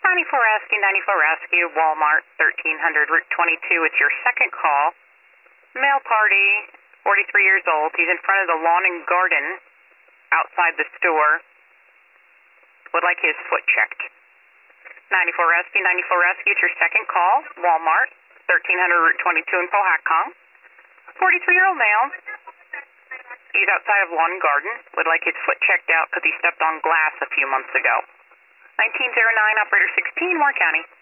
94 Rescue, 94 Rescue, Walmart, 1300 Route 22. It's your second call. Male party, 43 years old. He's in front of the lawn and garden outside the store. Would like his foot checked. 94 Rescue, 94 Rescue. It's your second call. Walmart, 1300 Route 22 in Pohatcong. 43-year-old male. He's outside of lawn and garden. Would like his foot checked out because he stepped on glass a few months ago. 1909, Operator 16, Moore County.